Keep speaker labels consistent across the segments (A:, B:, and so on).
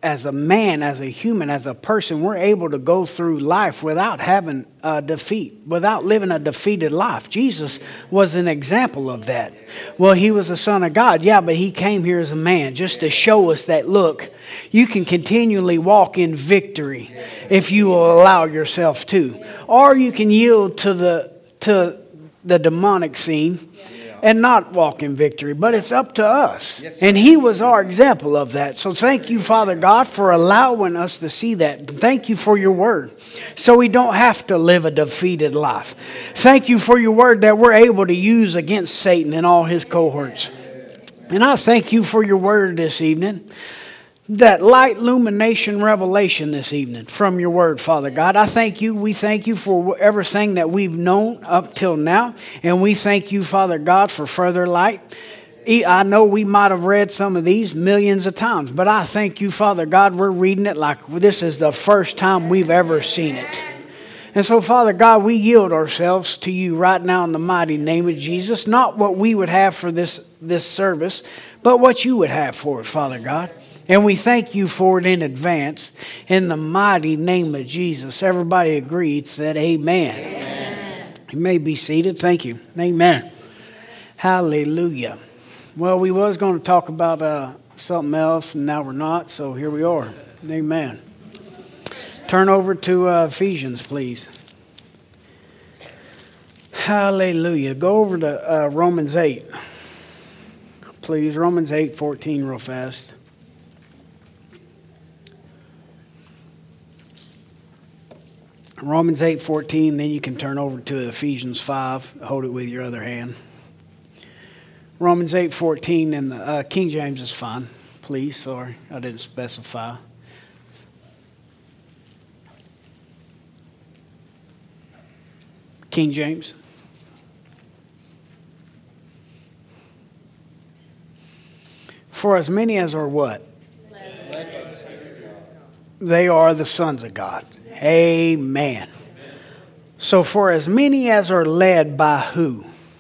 A: as a man, as a human, as a person, we're able to go through life without having a defeat, without living a defeated life. Jesus was an example of that. Well, he was the Son of God, yeah, but he came here as a man just to show us that, look, you can continually walk in victory if you will allow yourself to. Or you can yield to the demonic scene and not walk in victory, but it's up to us. And he was our example of that. So thank you, Father God, for allowing us to see that. Thank you for your word, so we don't have to live a defeated life. Thank you for your word that we're able to use against Satan and all his cohorts. And I thank you for your word this evening, that light illumination revelation this evening from your word, Father God. I thank you. We thank you for everything that we've known up till now. And we thank you, Father God, for further light. I know we might have read some of these millions of times, but I thank you, Father God, we're reading it like this is the first time we've ever seen it. And so, Father God, we yield ourselves to you right now in the mighty name of Jesus. Not what we would have for this service, but what you would have for it, Father God. And we thank you for it in advance. In the mighty name of Jesus. Everybody agreed, said amen. Amen. You may be seated. Thank you. Amen. Hallelujah. Well, we was going to talk about something else, and now we're not. So here we are. Amen. Turn over to Ephesians, please. Hallelujah. Go over to Romans 8. Please, Romans 8:14 real fast. Romans 8:14, then you can turn over to Ephesians 5. Hold it with your other hand. Romans 8:14, and the King James is fine. Please, sorry, I didn't specify. King James. For as many as are what? They are the sons of God. Amen. So for as many as are led by who?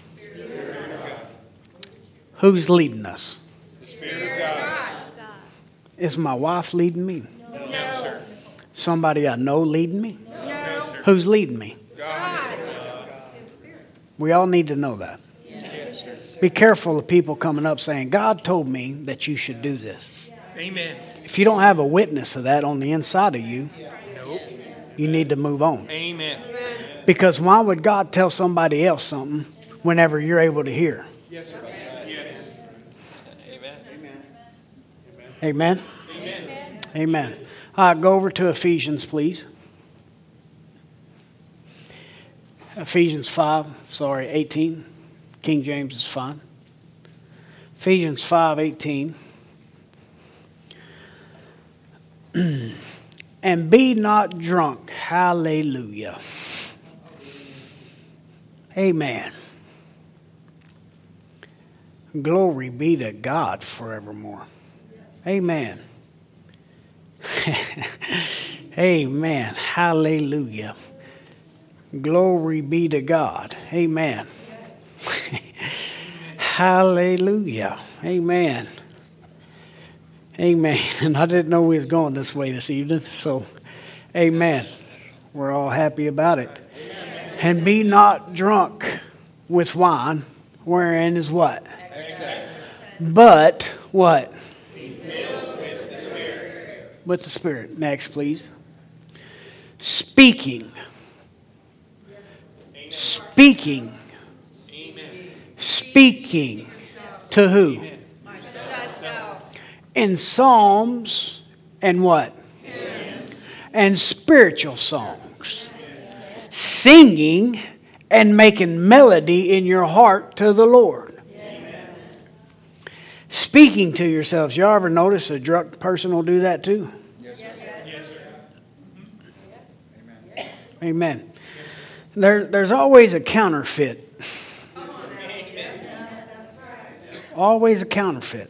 A: Who's leading us?
B: The Spirit of God.
A: Is my wife leading me?
B: No, sir.
A: Somebody I know leading me?
B: No, sir.
A: Who's leading me?
B: God.
A: We all need to know that.
B: Yes.
A: Be careful of people coming up saying, God told me that you should do this.
B: Amen.
A: If you don't have a witness of that on the inside of you,
B: Nope.
A: you need to move on.
B: Amen.
A: Because why would God tell somebody else something whenever you're able to hear?
B: Yes, sir. Yes. Amen.
A: Amen?
B: Amen.
A: Amen. Go over to Ephesians, please. Ephesians 18. King James is fine. Ephesians 5:18. And be not drunk. Hallelujah. Amen. Glory be to God forevermore. Amen. Amen. Hallelujah. Glory be to God. Amen. Hallelujah. Amen. Amen. And I didn't know we was going this way this evening. So, amen. We're all happy about it. And be not drunk with wine, wherein is what?
B: Excess.
A: But what?
B: Be filled with the Spirit.
A: With the Spirit. Next, please. Speaking.
B: Amen.
A: Speaking.
B: Amen.
A: Speaking. To who?
B: Amen.
A: In psalms and what? And spiritual songs. Singing and making melody in your heart to the Lord.
B: Amen.
A: Speaking to yourselves. Y'all ever notice a drunk person will do that too?
B: Yes, sir. Yes, sir.
A: Amen. There's always a counterfeit. Always a counterfeit.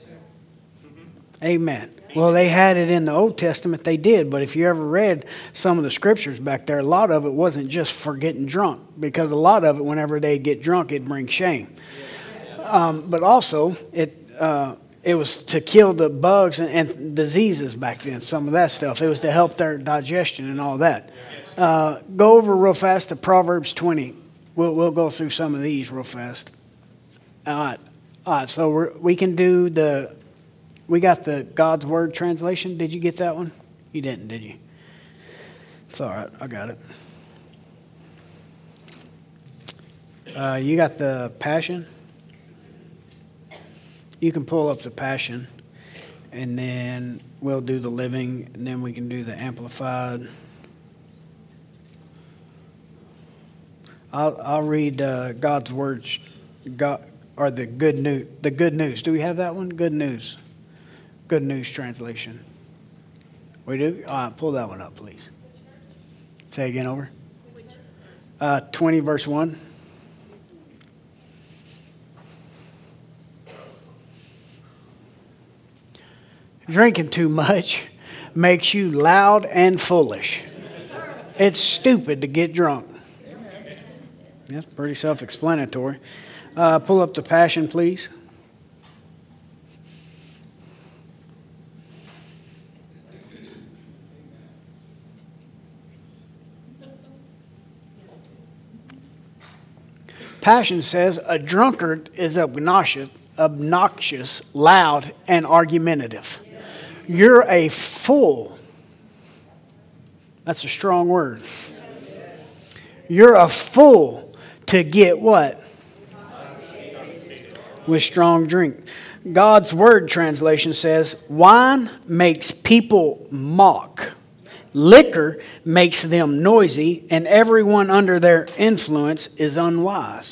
A: Amen. Well, they had it in the Old Testament. They did. But if you ever read some of the scriptures back there, a lot of it wasn't just for getting drunk. Because a lot of it, whenever they get drunk, it brings shame. But also, It was to kill the bugs and diseases back then, some of that stuff. It was to help their digestion and all that. Go over real fast to Proverbs 20. We'll go through some of these real fast. All right. So we can do we got the God's Word translation. Did you get that one? You didn't, did you? It's all right. I got it. You got the Passion? You can pull up the Passion, and then we'll do the Living, and then we can do the Amplified. I'll read God's words, or the Good News. The Good News. Do we have that one? Good News. Good News translation. We do. All right, pull that one up, please. Say again over. 20 verse 1. Drinking too much makes you loud and foolish. It's stupid to get drunk. That's pretty self-explanatory. Pull up the Passion, please. Passion says, a drunkard is obnoxious, loud, and argumentative. You're a fool. That's a strong word. You're a fool to get what? With strong drink. God's Word translation says, wine makes people mock. Liquor makes them noisy, and everyone under their influence is unwise.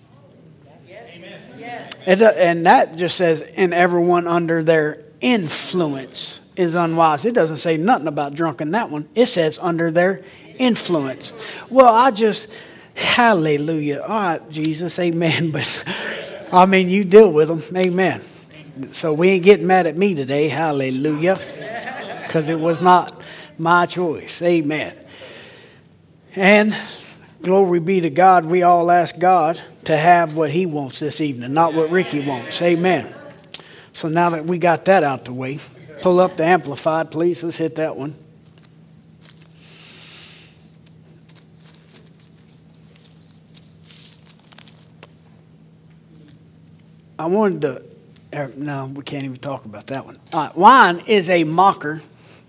A: And that just says, and everyone under their influence is unwise. It doesn't say nothing about drunk in that one. It says under their influence. Well, hallelujah. All right, Jesus, amen. But, I mean, you deal with them. Amen. So we ain't getting mad at me today. Hallelujah. Because it was not my choice. Amen. And glory be to God. We all ask God to have what He wants this evening, not what Ricky wants. Amen. So now that we got that out the way, pull up the Amplified, please. Let's hit that one. No, we can't even talk about that one. Wine is a mocker.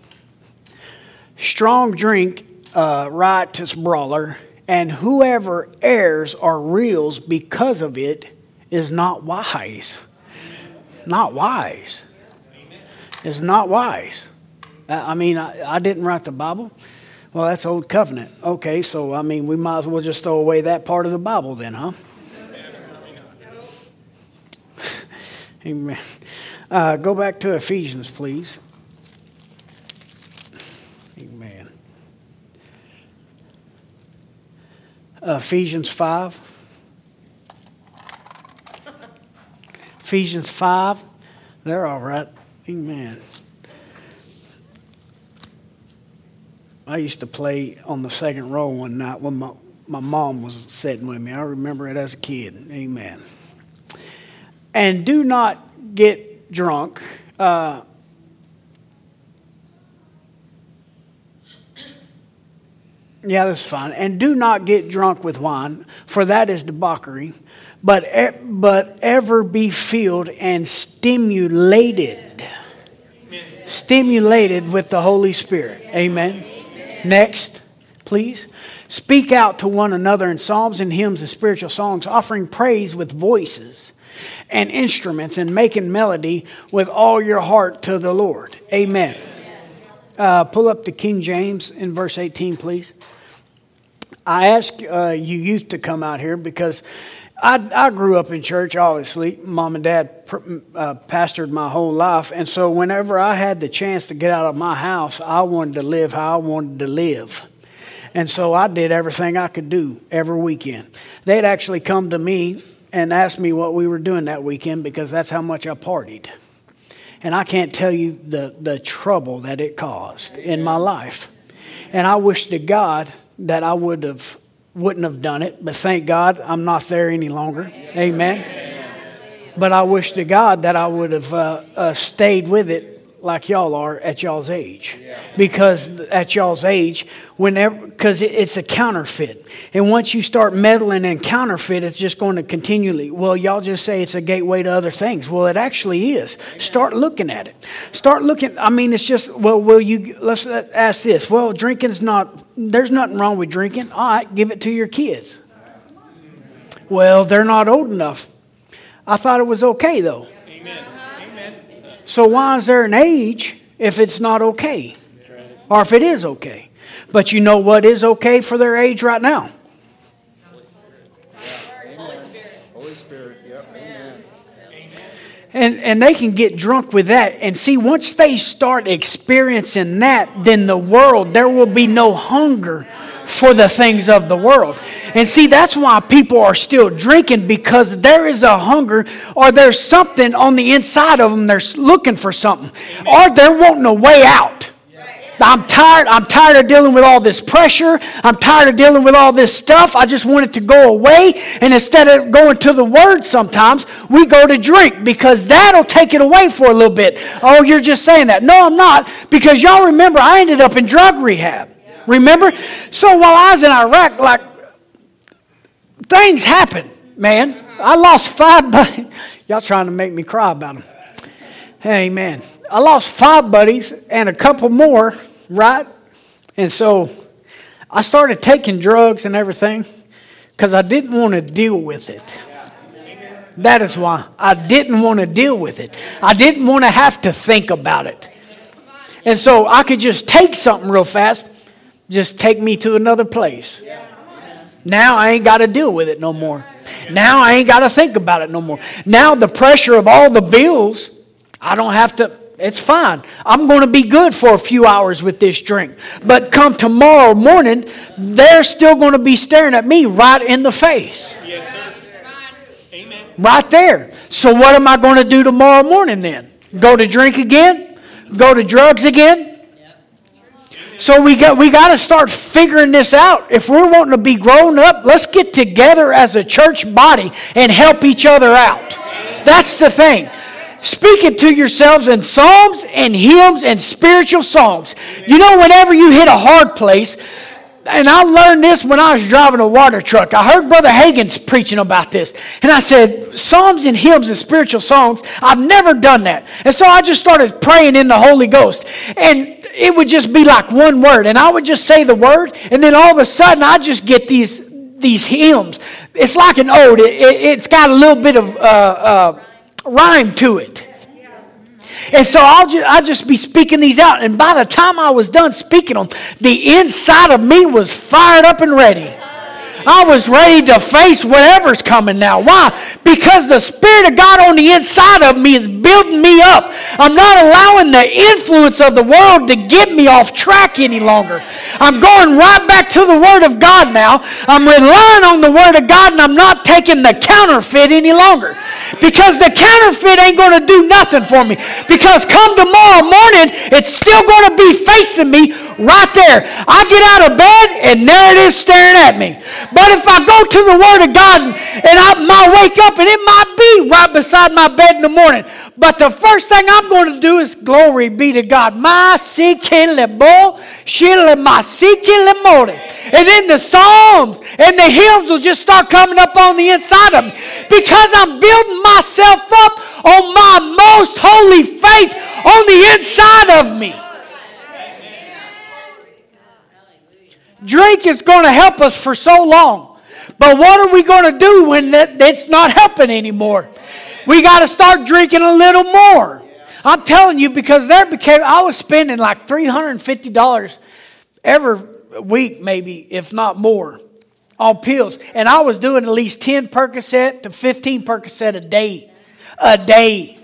A: Strong drink, riotous brawler, and whoever errs or reels because of it is not wise. Not wise. It's not wise. I didn't write the Bible. Well, that's Old Covenant. Okay, so, we might as well just throw away that part of the Bible then, huh? Amen. Go back to Ephesians, please. Amen. Ephesians 5. Ephesians 5. They're all right. Amen. I used to play on the second row one night when my mom was sitting with me. I remember it as a kid. Amen. And do not get drunk. Yeah, that's fine. And do not get drunk with wine, for that is debauchery. But ever be filled and stimulated. Stimulated with the Holy Spirit. Amen. Next, please. Speak out to one another in psalms and hymns and spiritual songs, offering praise with voices and instruments, and making melody with all your heart to the Lord. Amen. Pull up the King James in verse 18, please. I ask you youth to come out here because I grew up in church, obviously. Mom and Dad pastored my whole life. And so whenever I had the chance to get out of my house, I wanted to live how I wanted to live. And so I did everything I could do every weekend. They'd actually come to me and ask me what we were doing that weekend because that's how much I partied. And I can't tell you the trouble that it caused in my life. And I wish to God that I wouldn't have done it. But thank God I'm not there any longer. Amen. But I wish to God that I would have stayed with it like y'all are at y'all's age. Because at y'all's age, because it's a counterfeit. And once you start meddling in counterfeit, it's just going to continually, well, y'all just say it's a gateway to other things. Well, it actually is. Start looking at it. Start looking, it's just, well, let's ask this. Well, there's nothing wrong with drinking. All right, give it to your kids. Well, they're not old enough. I thought it was okay, though.
B: Amen.
A: So why is there an age if it's not okay? Or if it is okay? But you know what is okay for their age right now?
C: Holy Spirit. Yep.
A: Amen. And they can get drunk with that. And see, once they start experiencing that, then there will be no hunger for the things of the world. And see, that's why people are still drinking, because there is a hunger, or there's something on the inside of them. They're looking for something, or they're wanting a way out. I'm tired of dealing with all this pressure. I'm tired of dealing with all this stuff. I just want it to go away. And instead of going to the Word sometimes, we go to drink, because that'll take it away for a little bit. Oh, you're just saying that. No, I'm not, because y'all remember I ended up in drug rehab. Remember? So while I was in Iraq, things happened, man. I lost 5 buddies. Y'all trying to make me cry about them. Amen. I lost 5 buddies and a couple more, right? And so I started taking drugs and everything because I didn't want to deal with it. That is why. I didn't want to deal with it. I didn't want to have to think about it. And so I could just take something real fast. Just take me to another place. Now I ain't got to deal with it no more. Now I ain't got to think about it no more. Now the pressure of all the bills, I don't have to, it's fine. I'm going to be good for a few hours with this drink. But come tomorrow morning, they're still going to be staring at me right in the face.
B: Yes, sir. Amen.
A: Right there. So what am I going to do tomorrow morning then? Go to drink again? Go to drugs again? So we got to start figuring this out. If we're wanting to be grown up, let's get together as a church body and help each other out. That's the thing. Speaking to yourselves in psalms and hymns and spiritual songs. You know, whenever you hit a hard place, and I learned this when I was driving a water truck. I heard Brother Hagin's preaching about this. And I said, psalms and hymns and spiritual songs, I've never done that. And so I just started praying in the Holy Ghost. And it would just be like one word. And I would just say the word. And then all of a sudden, I just get these hymns. It's like an ode. It's got a little bit of rhyme to it. And so I'll just be speaking these out. And by the time I was done speaking them, the inside of me was fired up and ready. I was ready to face whatever's coming now. Why? Because the Spirit of God on the inside of me is building me up. I'm not allowing the influence of the world to get me off track any longer. I'm going right back to the Word of God now. I'm relying on the Word of God, and I'm not taking the counterfeit any longer. Because the counterfeit ain't going to do nothing for me. Because come tomorrow morning, it's still going to be facing me right there. I get out of bed, and there it is staring at me. But if I go to the Word of God and I might wake up and it might be right beside my bed in the morning. But the first thing I'm going to do is glory be to God. And then the psalms and the hymns will just start coming up on the inside of me. Because I'm building myself up on my most holy faith on the inside of me. Drink is going to help us for so long. But what are we going to do when it's not helping anymore? We got to start drinking a little more. I'm telling you, because I was spending like $350 every week, maybe, if not more, on pills. And I was doing at least 10 Percocet to 15 Percocet a day. A day.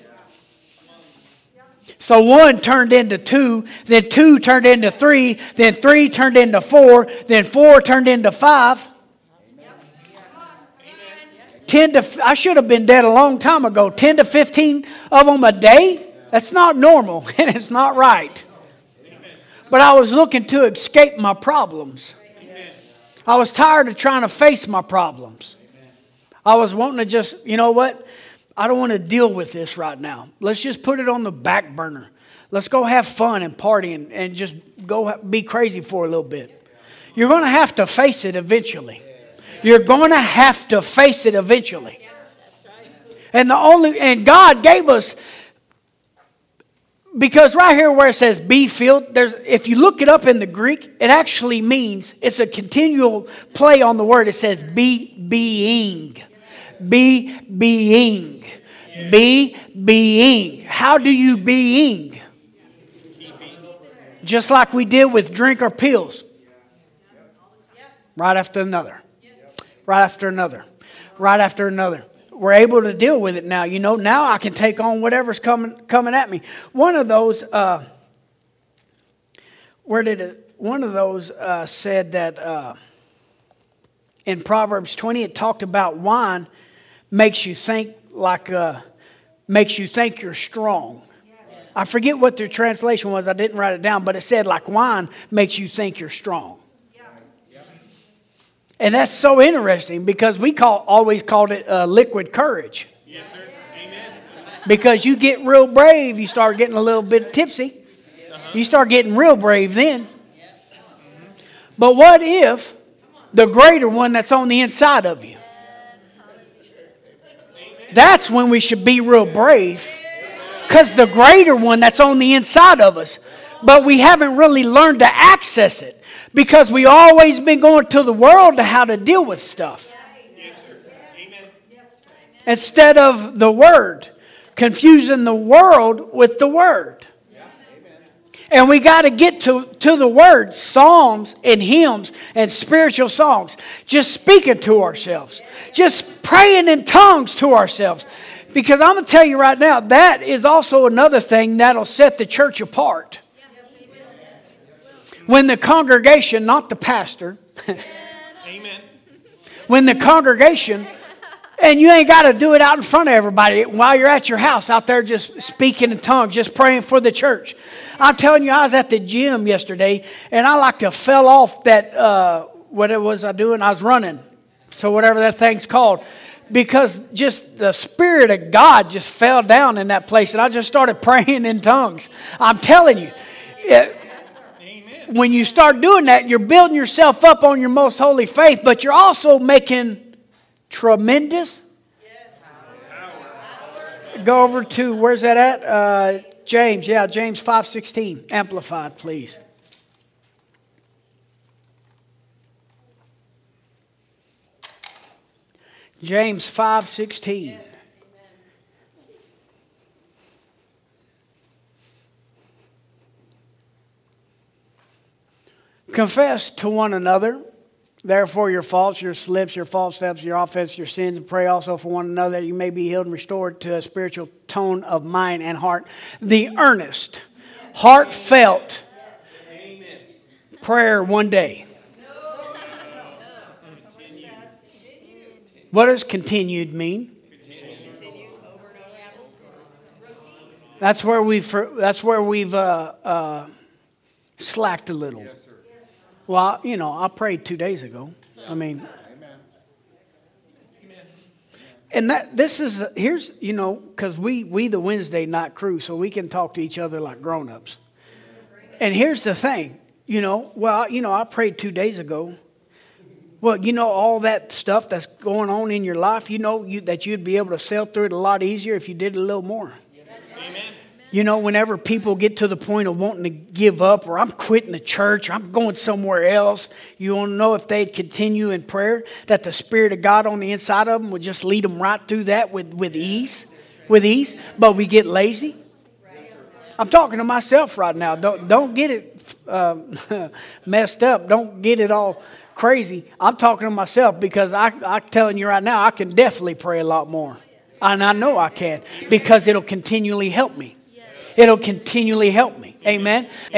A: So 1 turned into 2, then 2 turned into 3, then 3 turned into 4, then 4 turned into 5. 10 to, I should have been dead a long time ago. 10 to 15 of them a day? That's not normal, and it's not right. But I was looking to escape my problems. I was tired of trying to face my problems. I was wanting to just, you know what? I don't want to deal with this right now. Let's just put it on the back burner. Let's go have fun and party and just go be crazy for a little bit. You're going to have to face it eventually. You're going to have to face it eventually. And God gave us, because right here where it says be filled, if you look it up in the Greek, it actually means, it's a continual play on the word. It says be being. Be being. Be being. How do you being? Just like we did with drink or pills. Right after another. Right after another. Right after another. We're able to deal with it now. You know, now I can take on whatever's coming at me. One of those, said that in Proverbs 20, it talked about wine makes you think you're strong. I forget what their translation was. I didn't write it down, but it said like wine makes you think you're strong. And that's so interesting because we always called it liquid courage.
B: Yes, sir. Amen.
A: Because you get real brave, you start getting a little bit tipsy. You start getting real brave then. But what if the greater one that's on the inside of you? That's when we should be real brave. Because the greater one that's on the inside of us, but we haven't really learned to access it. Because we always been going to the world to how to deal with stuff.
B: Yes, sir. Amen.
A: Instead of the Word. Confusing the world with the Word. And we got to get to the Word. Psalms and hymns and spiritual songs. Just speaking to ourselves. Just praying in tongues to ourselves. Because I'm going to tell you right now, that is also another thing that'll set the church apart. When the congregation, not the pastor,
B: Amen.
A: When the congregation, and you ain't got to do it out in front of everybody while you're at your house out there just speaking in tongues, just praying for the church. I'm telling you, I was at the gym yesterday and I like to fell off that, what it was I doing? I was running. So whatever that thing's called. Because just the Spirit of God just fell down in that place and I just started praying in tongues. I'm telling you. When you start doing that, you're building yourself up on your most holy faith, but you're also making tremendous. Go over to, where's that at? James, James 5:16. Amplified, please. James 5:16. Confess to one another, therefore, your faults, your slips, your false steps, your offense, your sins, and pray also for one another that you may be healed and restored to a spiritual tone of mind and heart. The earnest, heartfelt prayer one day. What does continued mean? That's where we've slacked a little. Well, I prayed 2 days ago. And here's, because we the Wednesday night crew, so we can talk to each other like grown-ups. And here's the thing, I prayed 2 days ago. Well, all that stuff that's going on in your life, that you'd be able to sail through it a lot easier if you did a little more. Amen. Whenever people get to the point of wanting to give up or I'm quitting the church, or I'm going somewhere else, you want to know if they continue in prayer, that the Spirit of God on the inside of them would just lead them right through that with ease. But we get lazy. I'm talking to myself right now. Don't get it messed up. Don't get it all crazy. I'm talking to myself because I'm telling you right now, I can definitely pray a lot more. And I know I can because it'll continually help me. It'll continually help me. Amen.